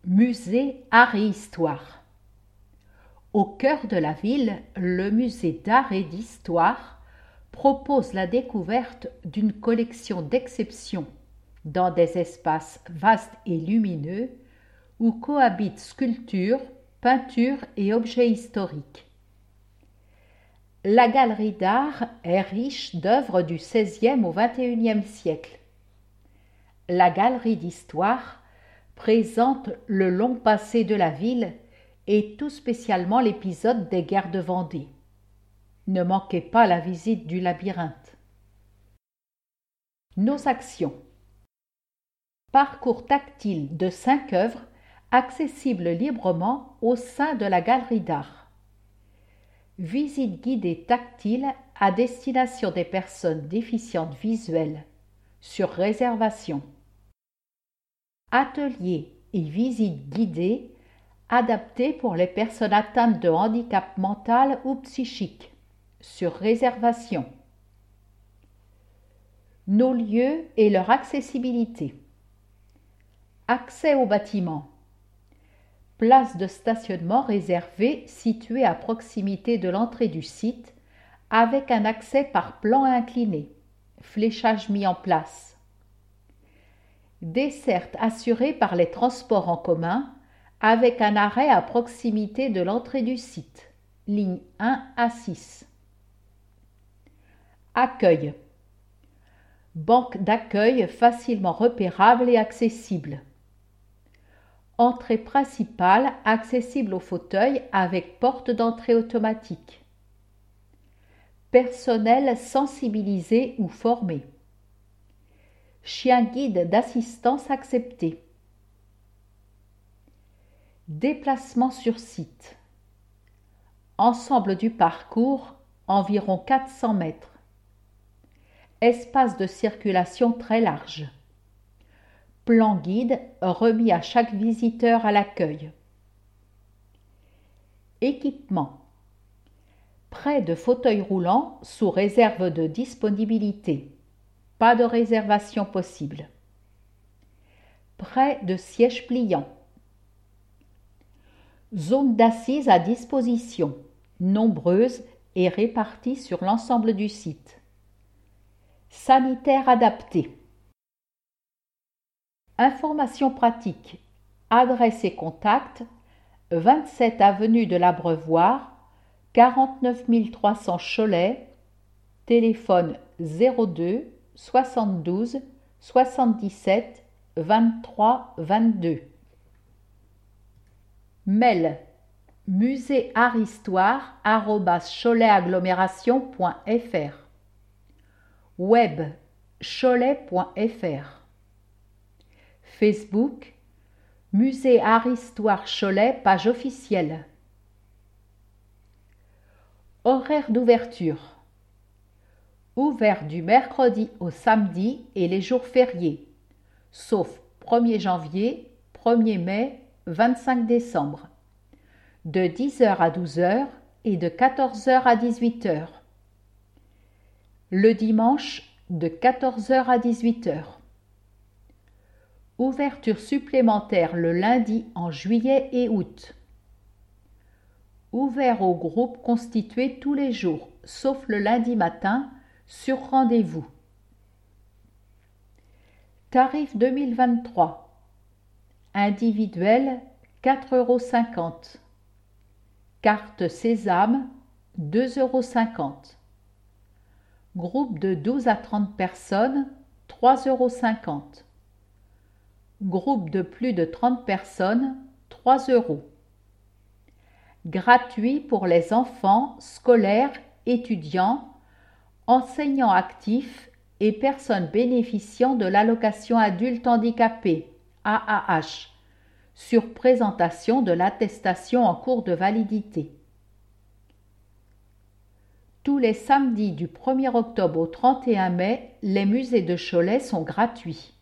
Musée Art et Histoire. Au cœur de la ville, le musée d'art et d'histoire propose la découverte d'une collection d'exception dans des espaces vastes et lumineux où cohabitent sculptures, peintures et objets historiques. La galerie d'art est riche d'œuvres du XVIe au XXIe siècle. La galerie d'histoire présente le long passé de la ville et tout spécialement l'épisode des guerres de Vendée. Ne manquez pas la visite du labyrinthe. Nos actions. Parcours tactile de 5 œuvres accessibles librement au sein de la galerie d'art. Visite guidée tactile à destination des personnes déficientes visuelles, sur réservation. Ateliers et visites guidées adaptées pour les personnes atteintes de handicap mental ou psychique, sur réservation. Nos lieux et leur accessibilité. Accès au bâtiment. Place de stationnement réservée située à proximité de l'entrée du site avec un accès par plan incliné. Fléchage mis en place. Desserte assurée par les transports en commun avec un arrêt à proximité de l'entrée du site. Ligne 1 à 6. Accueil. Banque d'accueil facilement repérable et accessible. Entrée principale accessible au fauteuil avec porte d'entrée automatique. Personnel sensibilisé ou formé. Chien guide d'assistance accepté. Déplacement sur site. Ensemble du parcours, environ 400 mètres. Espace de circulation très large. Plan guide remis à chaque visiteur à l'accueil. Équipement. Prêt de fauteuil roulant sous réserve de disponibilité. Pas de réservation possible. Prêt de siège pliant. Zone d'assises à disposition, nombreuses et réparties sur l'ensemble du site. Sanitaire adapté. Informations pratiques. Adresse et contact 27 avenue de l'Abreuvoir, 49 300 Cholet, téléphone 02 72 77 23 22. Mail muséarthistoire@choletAgglomération.fr. Web cholet.fr. Facebook Musée Art Histoire Cholet, page officielle. Horaire d'ouverture. Ouvert du mercredi au samedi et les jours fériés, sauf 1er janvier, 1er mai, 25 décembre, de 10h à 12h et de 14h à 18h. Le dimanche, de 14h à 18h. Ouverture supplémentaire le lundi en juillet et août. Ouvert au groupe constitué tous les jours, sauf le lundi matin, sur rendez-vous. Tarif 2023. Individuel 4,50 €. Carte Sésame 2,50 €. Groupe de 12 à 30 personnes 3,50 €. Groupe de plus de 30 personnes 3 €. Gratuit pour les enfants, scolaires, étudiants, enseignants actifs et personnes bénéficiant de l'allocation adulte handicapé, AAH, sur présentation de l'attestation en cours de validité. Tous les samedis du 1er octobre au 31 mai, les musées de Cholet sont gratuits.